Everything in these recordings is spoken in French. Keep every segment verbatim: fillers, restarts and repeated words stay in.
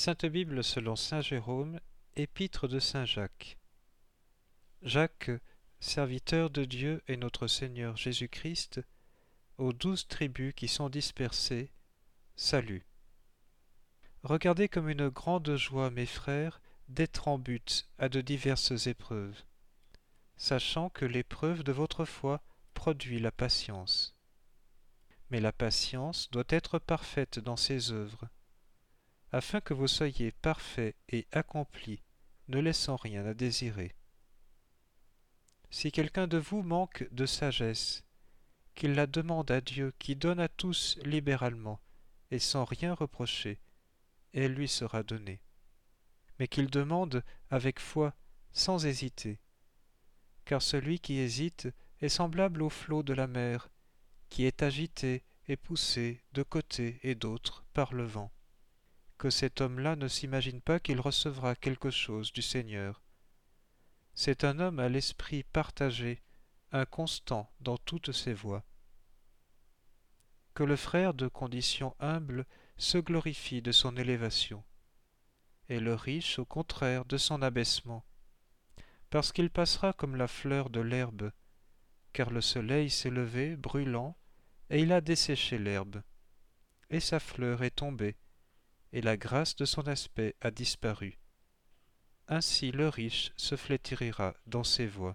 Sainte Bible selon saint Jérôme, épître de saint Jacques. Jacques, serviteur de Dieu et notre Seigneur Jésus-Christ, aux douze tribus qui sont dispersées, salut. Regardez comme une grande joie, mes frères, d'être en butte à de diverses épreuves, sachant que l'épreuve de votre foi produit la patience. Mais la patience doit être parfaite dans ses œuvres, afin que vous soyez parfaits et accomplis, ne laissant rien à désirer. Si quelqu'un de vous manque de sagesse, qu'il la demande à Dieu qui donne à tous libéralement et sans rien reprocher, et elle lui sera donnée. Mais qu'il demande avec foi, sans hésiter, car celui qui hésite est semblable au flot de la mer, qui est agité et poussé de côté et d'autre par le vent. Que cet homme-là ne s'imagine pas qu'il recevra quelque chose du Seigneur. C'est un homme à l'esprit partagé, inconstant dans toutes ses voies. Que le frère de condition humble se glorifie de son élévation, et le riche au contraire de son abaissement, parce qu'il passera comme la fleur de l'herbe, car le soleil s'est levé brûlant, et il a desséché l'herbe, et sa fleur est tombée, et la grâce de son aspect a disparu. Ainsi le riche se flétrira dans ses voies.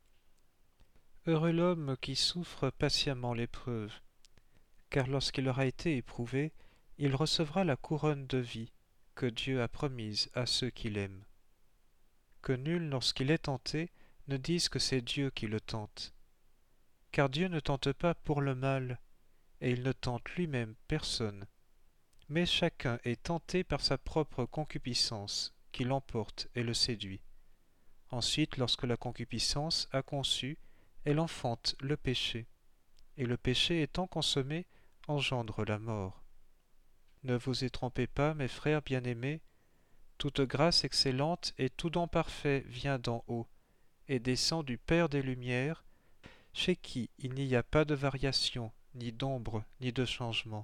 Heureux l'homme qui souffre patiemment l'épreuve, car lorsqu'il aura été éprouvé, il recevra la couronne de vie que Dieu a promise à ceux qui l'aiment. Que nul, lorsqu'il est tenté, ne dise que c'est Dieu qui le tente, car Dieu ne tente pas pour le mal, et il ne tente lui-même personne, mais chacun est tenté par sa propre concupiscence, qui l'emporte et le séduit. Ensuite, lorsque la concupiscence a conçu, elle enfante le péché, et le péché étant consommé, engendre la mort. Ne vous y trompez pas, mes frères bien-aimés, toute grâce excellente et tout don parfait vient d'en haut, et descend du Père des Lumières, chez qui il n'y a pas de variation, ni d'ombre, ni de changement.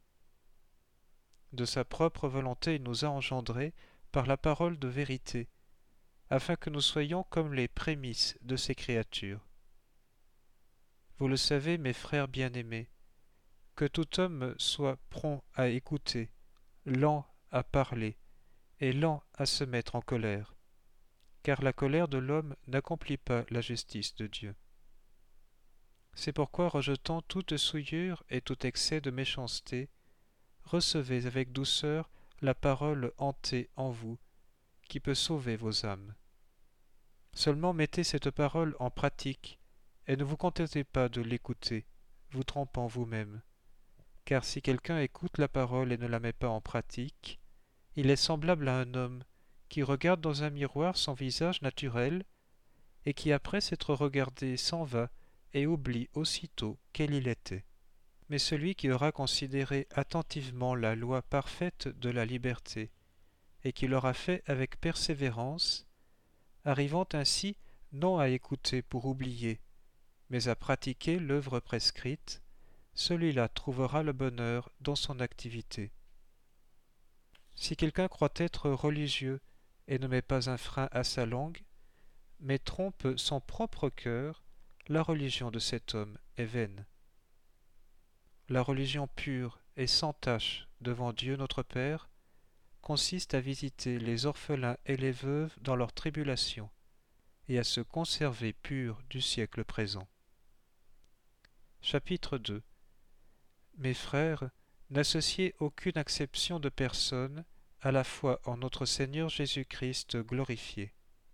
De sa propre volonté il nous a engendrés par la parole de vérité, afin que nous soyons comme les prémices de ses créatures. Vous le savez, mes frères bien-aimés, que tout homme soit prompt à écouter, lent à parler, et lent à se mettre en colère, car la colère de l'homme n'accomplit pas la justice de Dieu. C'est pourquoi, rejetant toute souillure et tout excès de méchanceté, recevez avec douceur la parole hantée en vous, qui peut sauver vos âmes. Seulement mettez cette parole en pratique, et ne vous contentez pas de l'écouter, vous trompant vous-même. Car si quelqu'un écoute la parole et ne la met pas en pratique, il est semblable à un homme qui regarde dans un miroir son visage naturel, et qui après s'être regardé s'en va et oublie aussitôt quel il était. Mais celui qui aura considéré attentivement la loi parfaite de la liberté, et qui l'aura fait avec persévérance, arrivant ainsi non à écouter pour oublier, mais à pratiquer l'œuvre prescrite, celui-là trouvera le bonheur dans son activité. Si quelqu'un croit être religieux et ne met pas un frein à sa langue, mais trompe son propre cœur, la religion de cet homme est vaine. La religion pure et sans tache devant Dieu notre Père consiste à visiter les orphelins et les veuves dans leur tribulation et à se conserver purs du siècle présent. Chapitre deux. Mes frères, n'associez aucune acception de personne à la foi en notre Seigneur Jésus-Christ glorifié.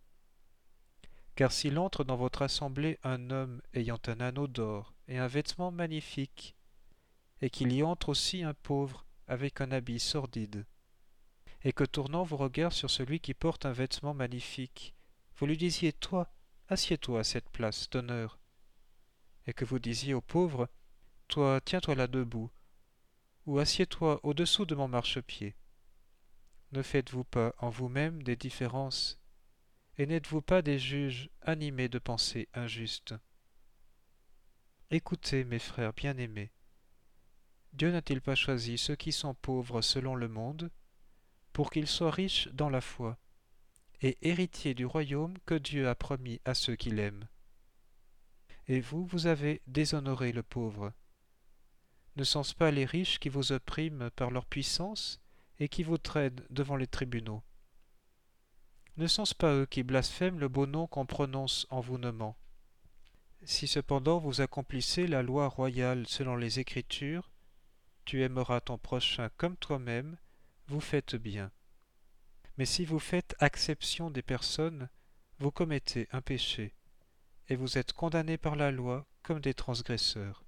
Car s'il entre dans votre assemblée un homme ayant un anneau d'or et un vêtement magnifique, et qu'il y entre aussi un pauvre avec un habit sordide, et que tournant vos regards sur celui qui porte un vêtement magnifique, vous lui disiez « Toi, assieds-toi à cette place d'honneur », et que vous disiez au pauvre « Toi, tiens-toi là debout », ou « Assieds-toi au-dessous de mon marchepied ». Ne faites-vous pas en vous-même des différences, et n'êtes-vous pas des juges animés de pensées injustes? Écoutez, mes frères bien-aimés, Dieu n'a-t-il pas choisi ceux qui sont pauvres selon le monde pour qu'il soit riche dans la foi, et héritier du royaume que Dieu a promis à ceux qui l'aiment. Et vous, vous avez déshonoré le pauvre. Ne sont-ce pas les riches qui vous oppriment par leur puissance et qui vous traînent devant les tribunaux? Ne sont-ce pas eux qui blasphèment le beau nom qu'on prononce en vous nommant? Si cependant vous accomplissez la loi royale selon les Écritures, tu aimeras ton prochain comme toi-même, vous faites bien. Mais si vous faites acception des personnes, vous commettez un péché, et vous êtes condamnés par la loi comme des transgresseurs.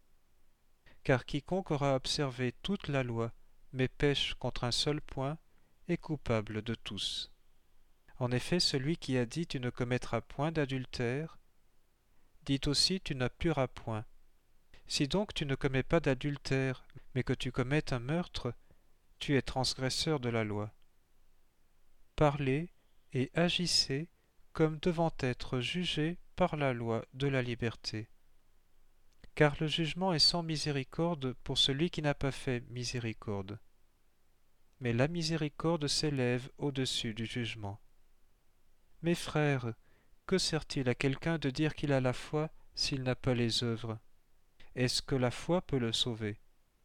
Car quiconque aura observé toute la loi, mais pêche contre un seul point, est coupable de tous. En effet, celui qui a dit « tu ne commettras point d'adultère » dit aussi « tu n'appuieras point ». Si donc tu ne commets pas d'adultère, mais que tu commets un meurtre, tu es transgresseur de la loi. Parlez et agissez comme devant être jugés par la loi de la liberté. Car le jugement est sans miséricorde pour celui qui n'a pas fait miséricorde. Mais la miséricorde s'élève au-dessus du jugement. Mes frères, que sert-il à quelqu'un de dire qu'il a la foi s'il n'a pas les œuvres? Est-ce que la foi peut le sauver?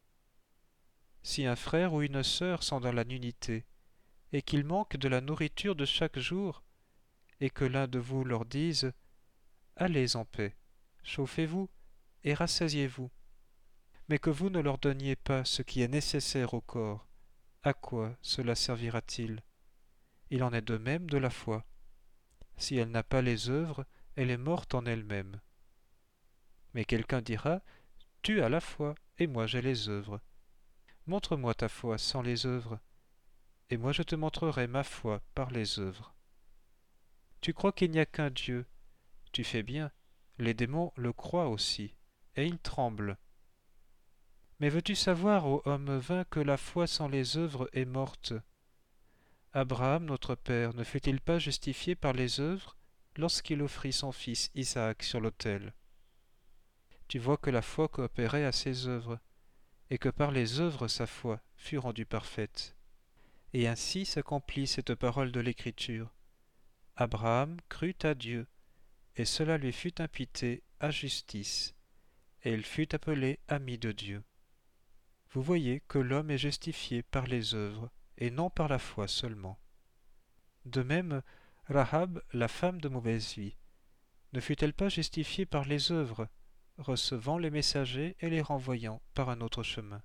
Si un frère ou une sœur sont dans la nudité, et qu'ils manquent de la nourriture de chaque jour, et que l'un de vous leur dise « Allez en paix, chauffez-vous et rassasiez-vous », mais que vous ne leur donniez pas ce qui est nécessaire au corps, à quoi cela servira-t-il? Il en est de même de la foi. Si elle n'a pas les œuvres, elle est morte en elle-même. Mais quelqu'un dira « Tu as la foi, et moi j'ai les œuvres. Montre-moi ta foi sans les œuvres, et moi je te montrerai ma foi par les œuvres. Tu crois qu'il n'y a qu'un Dieu. Tu fais bien, les démons le croient aussi, et ils tremblent. Mais veux-tu savoir, ô homme vain, que la foi sans les œuvres est morte? Abraham, notre père, ne fut-il pas justifié par les œuvres lorsqu'il offrit son fils Isaac sur l'autel? Tu vois que la foi coopérait à ses œuvres, et que par les œuvres sa foi fut rendue parfaite. Et ainsi s'accomplit cette parole de l'Écriture. Abraham crut à Dieu, et cela lui fut imputé à justice, et il fut appelé ami de Dieu. Vous voyez que l'homme est justifié par les œuvres, et non par la foi seulement. De même, Rahab, la femme de mauvaise vie, ne fut-elle pas justifiée par les œuvres, recevant les messagers et les renvoyant par un autre chemin?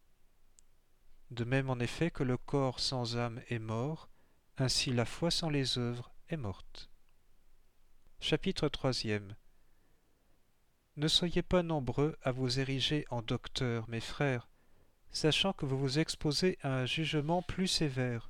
De même en effet que le corps sans âme est mort, ainsi la foi sans les œuvres est morte. Chapitre troisième. Ne soyez pas nombreux à vous ériger en docteurs, mes frères, sachant que vous vous exposez à un jugement plus sévère.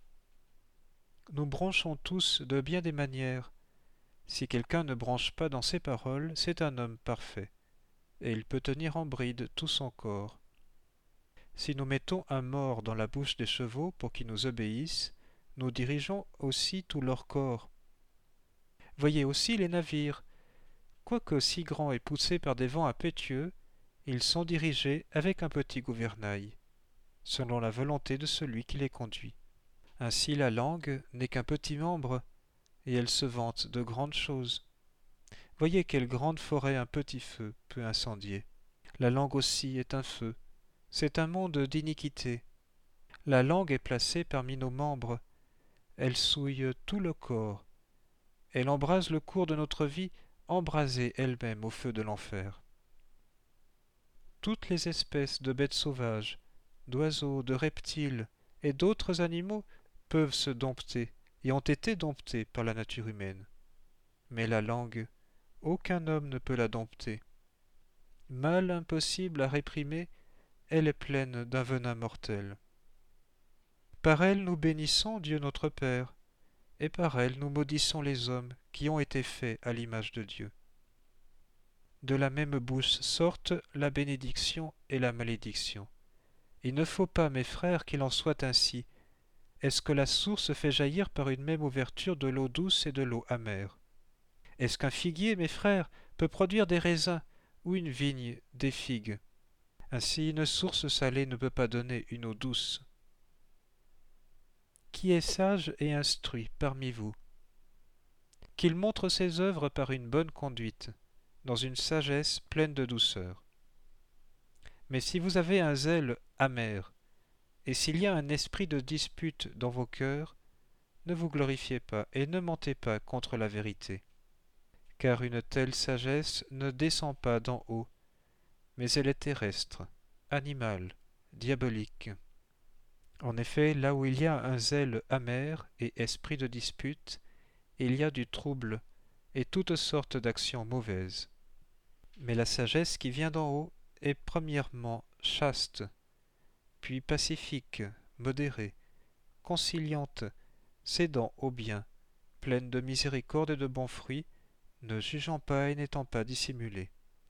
Nous bronchons tous de bien des manières. Si quelqu'un ne bronche pas dans ses paroles, c'est un homme parfait, et il peut tenir en bride tout son corps. Si nous mettons un mors dans la bouche des chevaux pour qu'ils nous obéissent, nous dirigeons aussi tout leur corps. Voyez aussi les navires. Quoique si grands et poussés par des vents impétueux, ils sont dirigés avec un petit gouvernail, selon la volonté de celui qui les conduit. Ainsi la langue n'est qu'un petit membre, et elle se vante de grandes choses. Voyez quelle grande forêt un petit feu peut incendier. La langue aussi est un feu. C'est un monde d'iniquité. La langue est placée parmi nos membres. Elle souille tout le corps. Elle embrase le cours de notre vie, embrasée elle-même au feu de l'enfer. Toutes les espèces de bêtes sauvages, d'oiseaux, de reptiles et d'autres animaux peuvent se dompter et ont été domptés par la nature humaine. Mais la langue, aucun homme ne peut la dompter. Mal impossible à réprimer, elle est pleine d'un venin mortel. Par elle nous bénissons Dieu notre Père, et par elle nous maudissons les hommes qui ont été faits à l'image de Dieu. De la même bouche sortent la bénédiction et la malédiction. Il ne faut pas, mes frères, qu'il en soit ainsi. Est-ce que la source fait jaillir par une même ouverture de l'eau douce et de l'eau amère? Est-ce qu'un figuier, mes frères, peut produire des raisins, ou une vigne des figues? Ainsi une source salée ne peut pas donner une eau douce. qui est sage et instruit parmi vous, qu'il montre ses œuvres par une bonne conduite, dans une sagesse pleine de douceur. Mais si vous avez un zèle amer, et s'il y a un esprit de dispute dans vos cœurs, ne vous glorifiez pas et ne mentez pas contre la vérité. Car une telle sagesse ne descend pas d'en haut, mais elle est terrestre, animale, diabolique. En effet, là où il y a un zèle amer et esprit de dispute, il y a du trouble et toutes sortes d'actions mauvaises. Mais la sagesse qui vient d'en haut est premièrement chaste, puis pacifique, modérée, conciliante, cédant au bien, pleine de miséricorde et de bons fruits, ne jugeant pas et n'étant pas dissimulée.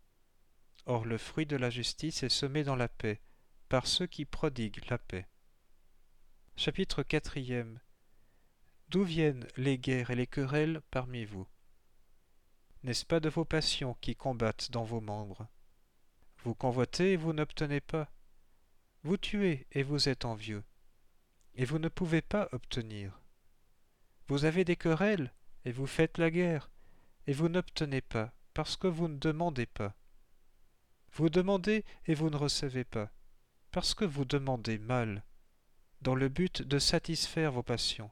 Or le fruit de la justice est semé dans la paix, par ceux qui prodiguent la paix. Chapitre quatrième. D'où viennent les guerres et les querelles parmi vous? N'est-ce pas de vos passions qui combattent dans vos membres? Vous convoitez et vous n'obtenez pas. Vous tuez et vous êtes envieux, et vous ne pouvez pas obtenir. Vous avez des querelles et vous faites la guerre, et vous n'obtenez pas, parce que vous ne demandez pas. Vous demandez et vous ne recevez pas, parce que vous demandez mal, dans le but de satisfaire vos passions.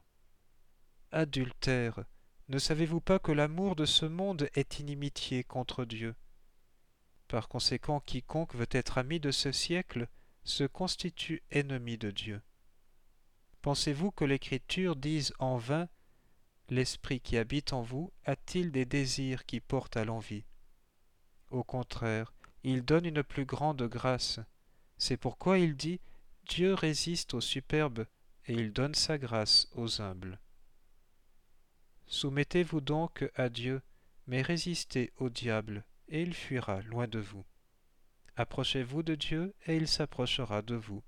Adultères, ne savez-vous pas que l'amour de ce monde est inimitié contre Dieu? Par conséquent, quiconque veut être ami de ce siècle se constitue ennemi de Dieu. Pensez-vous que l'Écriture dise en vain « L'Esprit qui habite en vous a-t-il des désirs qui portent à l'envie ?» Au contraire, il donne une plus grande grâce. C'est pourquoi il dit « Dieu résiste aux superbes et il donne sa grâce aux humbles. » Soumettez-vous donc à Dieu, mais résistez au diable, et il fuira loin de vous. Approchez-vous de Dieu, et il s'approchera de vous.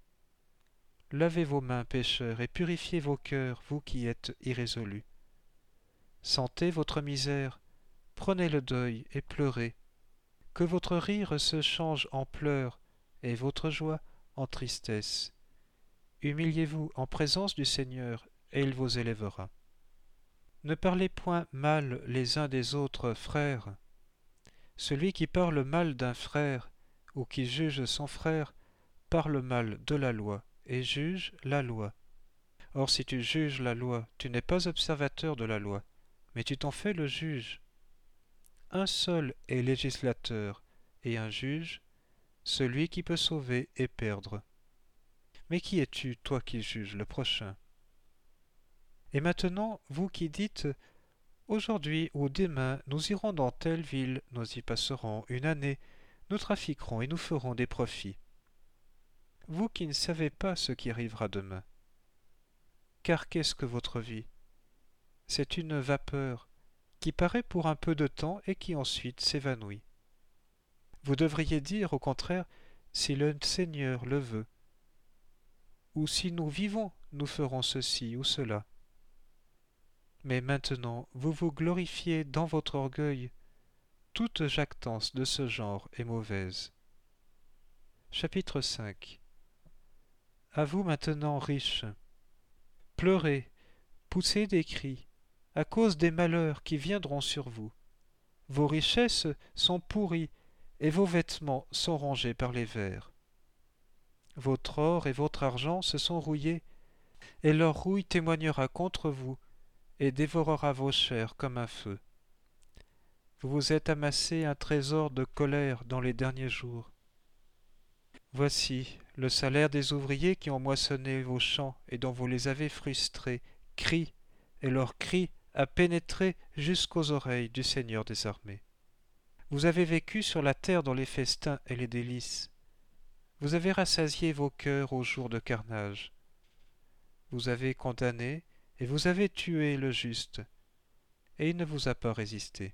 Lavez vos mains, pécheurs, et purifiez vos cœurs, vous qui êtes irrésolus. Sentez votre misère, prenez le deuil et pleurez. Que votre rire se change en pleurs, et votre joie en tristesse. Humiliez-vous en présence du Seigneur, et il vous élèvera. Ne parlez point mal les uns des autres, frères. Celui qui parle mal d'un frère, ou qui juge son frère, parle mal de la loi, et juge la loi. Or si tu juges la loi, tu n'es pas observateur de la loi, mais tu t'en fais le juge. Un seul est législateur et un juge, celui qui peut sauver et perdre. Mais qui es-tu, toi qui juges le prochain? Et maintenant, vous qui dites « Aujourd'hui ou demain, nous irons dans telle ville, nous y passerons une année, nous trafiquerons et nous ferons des profits. » Vous qui ne savez pas ce qui arrivera demain. Car qu'est-ce que votre vie? C'est une vapeur qui paraît pour un peu de temps et qui ensuite s'évanouit. Vous devriez dire, au contraire, si le Seigneur le veut, ou si nous vivons, nous ferons ceci ou cela. Mais maintenant, vous vous glorifiez dans votre orgueil. Toute jactance de ce genre est mauvaise. Chapitre cinq. À vous maintenant, riches, pleurez, poussez des cris, à cause des malheurs qui viendront sur vous. Vos richesses sont pourries, et vos vêtements sont rongés par les vers. Votre or et votre argent se sont rouillés, et leur rouille témoignera contre vous, et dévorera vos chairs comme un feu. Vous vous êtes amassé un trésor de colère dans les derniers jours. Voici le salaire des ouvriers qui ont moissonné vos champs et dont vous les avez frustrés, crie, et leur cri a pénétré jusqu'aux oreilles du Seigneur des armées. Vous avez vécu sur la terre dans les festins et les délices. Vous avez rassasié vos cœurs au jour de carnage. Vous avez condamné et vous avez tué le juste, et il ne vous a pas résisté.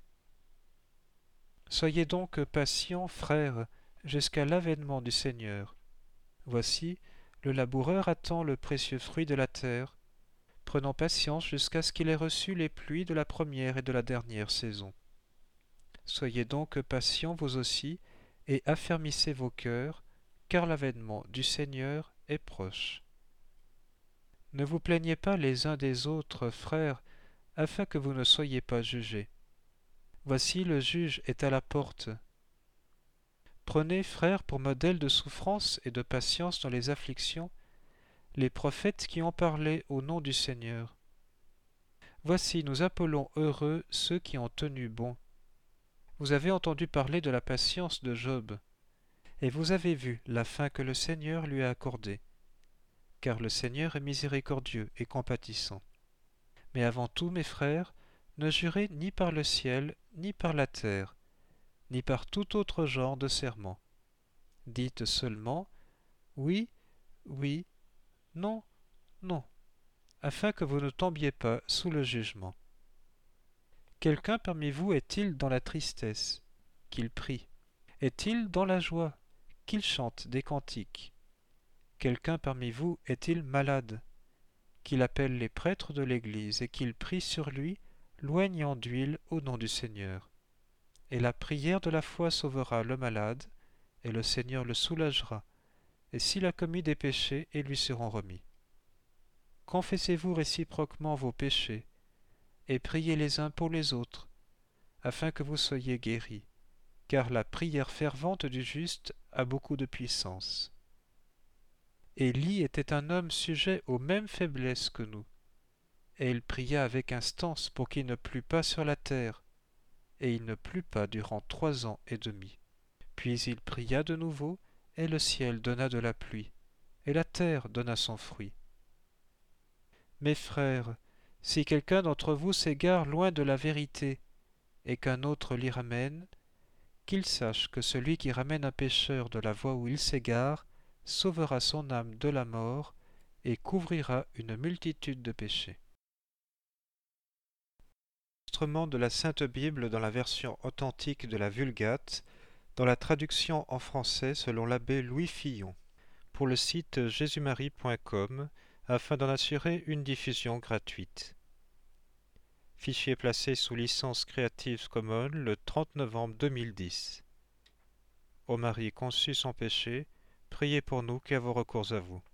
Soyez donc patients, frères, jusqu'à l'avènement du Seigneur. Voici, le laboureur attend le précieux fruit de la terre, prenant patience jusqu'à ce qu'il ait reçu les pluies de la première et de la dernière saison. Soyez donc patients vous aussi, et affermissez vos cœurs, car l'avènement du Seigneur est proche. Ne vous plaignez pas les uns des autres, frères, afin que vous ne soyez pas jugés. Voici le juge est à la porte. Prenez, frères, pour modèle de souffrance et de patience dans les afflictions, les prophètes qui ont parlé au nom du Seigneur. Voici, nous appelons heureux ceux qui ont tenu bon. Vous avez entendu parler de la patience de Job, et vous avez vu la fin que le Seigneur lui a accordée, car le Seigneur est miséricordieux et compatissant. Mais avant tout, mes frères, ne jurez ni par le ciel, ni par la terre, ni par tout autre genre de serment. Dites seulement oui, oui, non, non, afin que vous ne tombiez pas sous le jugement. Quelqu'un parmi vous est-il dans la tristesse? Qu'il prie. Est-il dans la joie? Qu'il chante des cantiques. Quelqu'un parmi vous est-il malade? Qu'il appelle les prêtres de l'Église et qu'il prie sur lui, l'oignant d'huile au nom du Seigneur. Et la prière de la foi sauvera le malade, et le Seigneur le soulagera, et s'il a commis des péchés, ils lui seront remis. Confessez-vous réciproquement vos péchés, et priez les uns pour les autres, afin que vous soyez guéris, car la prière fervente du juste a beaucoup de puissance. Élie était un homme sujet aux mêmes faiblesses que nous, et il pria avec instance pour qu'il ne plût pas sur la terre, et il ne plut pas durant trois ans et demi. Puis il pria de nouveau, et le ciel donna de la pluie, et la terre donna son fruit. Mes frères, si quelqu'un d'entre vous s'égare loin de la vérité, et qu'un autre l'y ramène, qu'il sache que celui qui ramène un pécheur de la voie où il s'égare sauvera son âme de la mort et couvrira une multitude de péchés. Enregistrement de la Sainte Bible dans la version authentique de la Vulgate, dans la traduction en français selon l'abbé Louis Fillon, pour le site jésus marie point com, afin d'en assurer une diffusion gratuite. Fichier placé sous licence Creative Commons le trente novembre deux mille dix. Ô Marie conçue sans péché, priez pour nous qui avons recours à vous.